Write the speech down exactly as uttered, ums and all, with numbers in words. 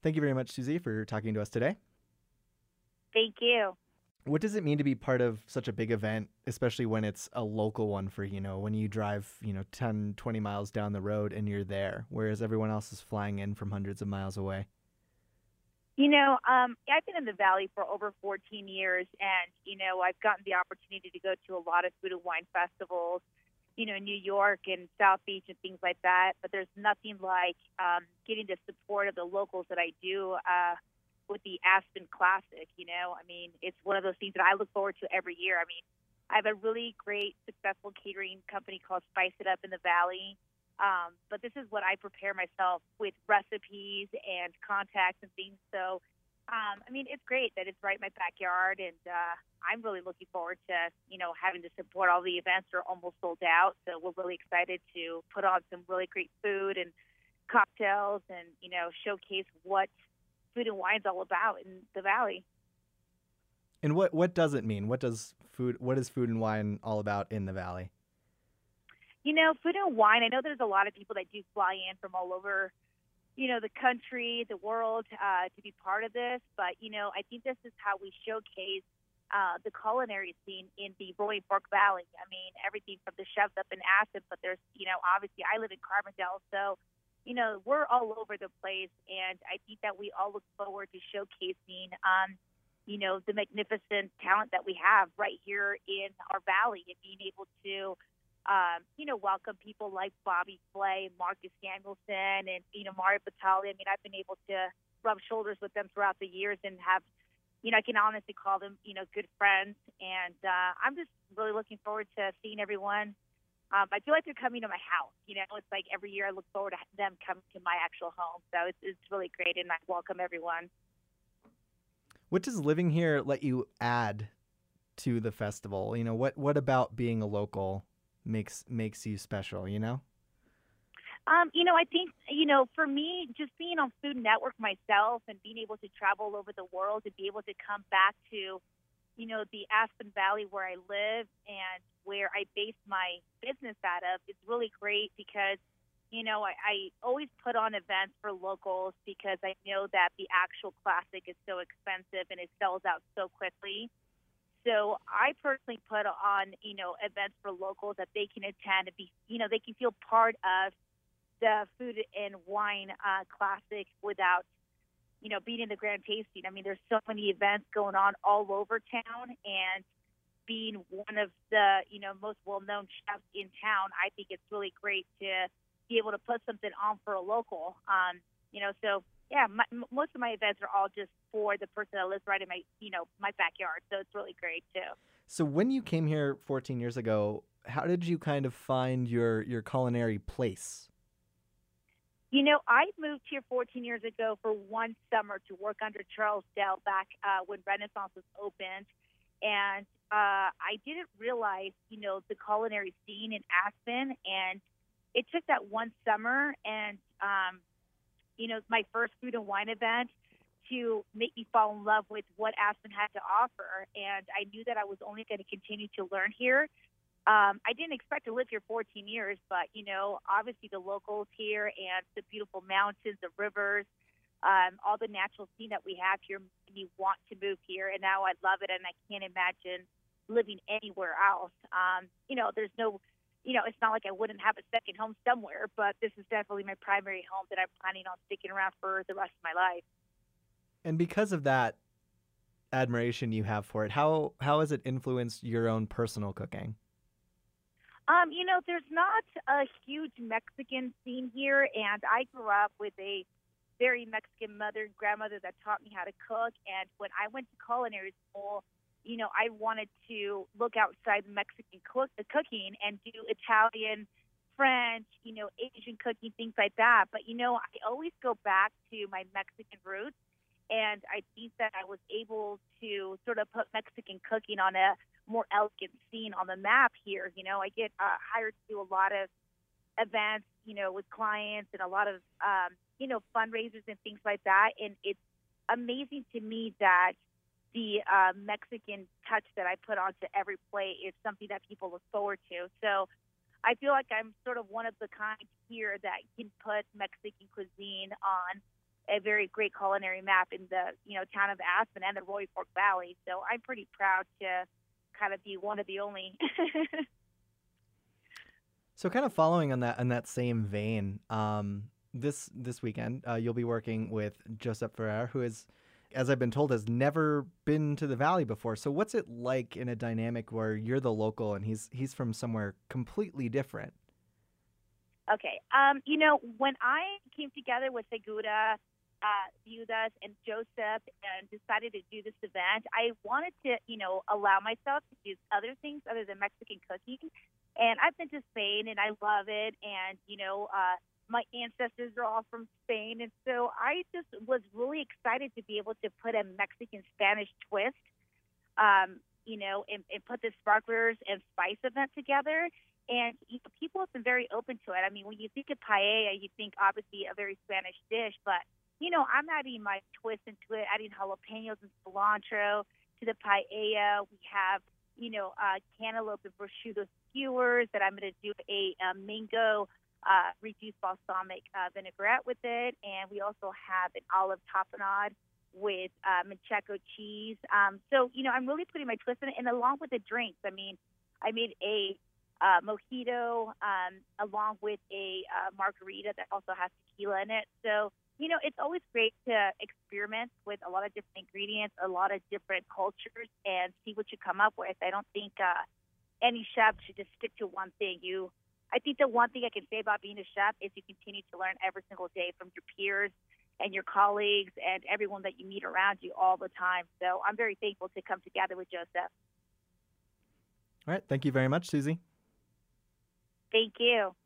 Thank you very much, Susie, for talking to us today. Thank you. What does it mean to be part of such a big event, especially when it's a local one for, you know, when you drive, you know, ten, twenty miles down the road and you're there, whereas everyone else is flying in from hundreds of miles away? You know, um, I've been in the Valley for over fourteen years, and, you know, I've gotten the opportunity to go to a lot of food and wine festivals, you know, New York and South Beach and things like that. But there's nothing like um, getting the support of the locals that I do uh, with the Aspen Classic. You know, I mean, it's one of those things that I look forward to every year. I mean, I have a really great, successful catering company called Spice It Up in the Valley. Um, but this is what I prepare myself with recipes and contacts and things. So, um, I mean, it's great that it's right in my backyard, and uh, I'm really looking forward to, you know, having to support all the events that are almost sold out. So we're really excited to put on some really great food and cocktails and, you know, showcase what food and wine's all about in the Valley. And what, what does it mean? What does food, what is food and wine all about in the Valley? You know, food and wine, I know there's a lot of people that do fly in from all over, you know, the country, the world, uh, to be part of this. But, you know, I think this is how we showcase uh, the culinary scene in the Roaring Fork Valley. I mean, everything from the chefs up in Aspen, but there's, you know, obviously I live in Carbondale, so, you know, we're all over the place. And I think that we all look forward to showcasing, um, you know, the magnificent talent that we have right here in our valley and being able to, um, you know, welcome people like Bobby Flay, Marcus Samuelson, and, you know, Mario Batali. I mean, I've been able to rub shoulders with them throughout the years and have, you know, I can honestly call them, you know, good friends. And uh, I'm just really looking forward to seeing everyone. Um, I feel like they're coming to my house. You know, it's like every year I look forward to them coming to my actual home. So it's, it's really great, and I welcome everyone. What does living here let you add to the festival? You know, what, what about being a local makes makes you special, you know? Um, you know, I think, you know, for me, just being on Food Network myself and being able to travel all over the world and be able to come back to, you know, the Aspen Valley where I live and where I base my business out of, is really great because, you know, I, I always put on events for locals because I know that the actual classic is so expensive and it sells out so quickly. So I personally put on, you know, events for locals that they can attend and be, you know, they can feel part of the food and wine uh, classic without, you know, being in the grand tasting. I mean, there's so many events going on all over town, and being one of the, you know, most well-known chefs in town, I think it's really great to be able to put something on for a local. Um, you know, so yeah, my, m- most of my events are all just for the person that lives right in my, you know, my backyard. So it's really great too. So when you came here fourteen years ago, how did you kind of find your your culinary place? You know, I moved here fourteen years ago for one summer to work under Charles Dell back uh, when Renaissance was opened. And uh, I didn't realize, you know, the culinary scene in Aspen. And it took that one summer and, um, you know, my first food and wine event to make me fall in love with what Aspen had to offer. And I knew that I was only going to continue to learn here. Um, I didn't expect to live here fourteen years, but, you know, obviously the locals here and the beautiful mountains, the rivers, um, all the natural scene that we have here made me want to move here. And now I love it, and I can't imagine living anywhere else. Um, you know, there's no, you know, it's not like I wouldn't have a second home somewhere, but this is definitely my primary home that I'm planning on sticking around for the rest of my life. And because of that admiration you have for it, how how has it influenced your own personal cooking? Um, you know, there's not a huge Mexican scene here, and I grew up with a very Mexican mother and grandmother that taught me how to cook. And when I went to culinary school, you know, I wanted to look outside the Mexican cook, the cooking and do Italian, French, you know, Asian cooking, things like that. But, you know, I always go back to my Mexican roots. And I think that I was able to sort of put Mexican cooking on a more elegant scene on the map here. You know, I get uh, hired to do a lot of events, you know, with clients and a lot of, um, you know, fundraisers and things like that. And it's amazing to me that the uh, Mexican touch that I put onto every plate is something that people look forward to. So I feel like I'm sort of one of the kind here that can put Mexican cuisine on a very great culinary map in the, you know, town of Aspen and the Roy Fork Valley. So I'm pretty proud to kind of be one of the only. So kind of following on that on that same vein, um, this this weekend uh, you'll be working with Josep Ferrer, who is, as I've been told, has never been to the Valley before. So what's it like in a dynamic where you're the local and he's he's from somewhere completely different? Okay. Um, you know, when I came together with Segura, uh, Viudas, and Joseph and decided to do this event, I wanted to, you know, allow myself to do other things other than Mexican cooking. And I've been to Spain, and I love it. And, you know, uh, my ancestors are all from Spain. And so I just was really excited to be able to put a Mexican-Spanish twist, um, you know, and, and put the sparklers and spice event together. And you know, people have been very open to it. I mean, when you think of paella, you think obviously a very Spanish dish, but, you know, I'm adding my twist into it, adding jalapenos and cilantro to the paella. We have, you know, uh, cantaloupe and prosciutto skewers that I'm going to do a, a mango uh, reduced balsamic uh, vinaigrette with it. And we also have an olive tapenade with uh, manchego cheese. Um, so, you know, I'm really putting my twist in it. And along with the drinks, I mean, I made a uh, mojito um, along with a uh, margarita that also has tequila in it. So, you know, it's always great to experiment with a lot of different ingredients, a lot of different cultures, and see what you come up with. I don't think uh, any chef should just stick to one thing. You, I think the one thing I can say about being a chef is you continue to learn every single day from your peers and your colleagues and everyone that you meet around you all the time. So I'm very thankful to come together with Joseph. All right. Thank you very much, Susie. Thank you.